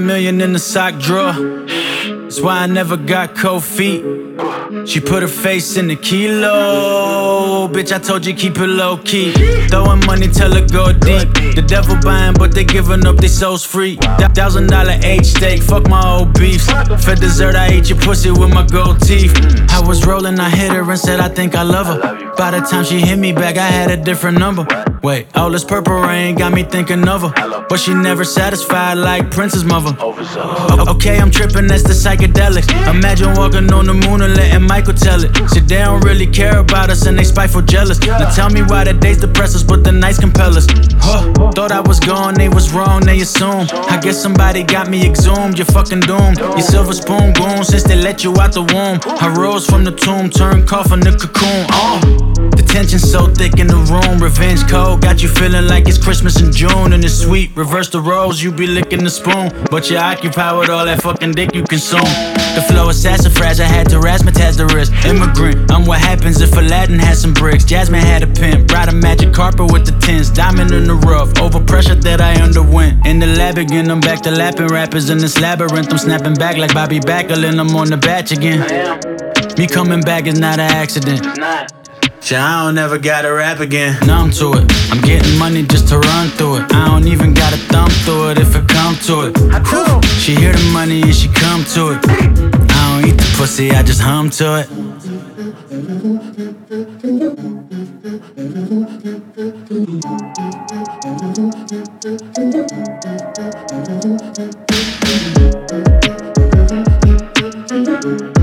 million in the sock drawer. That's why I never got cold feet. She put her face in the kilo. Bitch, I told you keep it low key. Throwing money, tell her go deep. The devil buying, but they giving up their souls free. $1,000 H steak, fuck my old beefs. For dessert, I ate your pussy with my gold teeth. I was rolling, I hit her and said I think I love her. By the time she hit me back, I had a different number. Wait, all this purple rain got me thinking of her, but she never satisfied like Prince's mother. Okay, I'm tripping, that's the psychedelics. Imagine walking on the moon and letting Michael tell it. See, they don't really care about us and they spiteful jealous. Now tell me why the days depress us, but the nights compel us. Thought I was gone, they was wrong, they assume. I guess somebody got me exhumed, you're fucking doomed. Your silver spoon goon since they let you out the womb. I rose from the tomb, turned coffin to cocoon. The tension's so thick in the room, revenge cold. Got you feeling like it's Christmas in June. And it's sweet, reverse the roles, you be licking the spoon. But you're occupied with all that fucking dick you consume. The flow is sassafras, I had to razzmatazz the wrist. Immigrant, I'm what happens if Aladdin had some bricks. Jasmine had a pimp, brought a magic carpet with the tins. Diamond in the rough, over pressure that I underwent. In the lab again, I'm back to lapping rappers in this labyrinth. I'm snapping back like Bobby Backlund, I'm on the batch again. Me coming back is not an accident. Shit, I don't ever gotta rap again. Numb to it, I'm getting money just to run through it. I don't even gotta thumb through it if it come to it. She hear the money and she come to it. I don't eat the pussy, I just hum to it.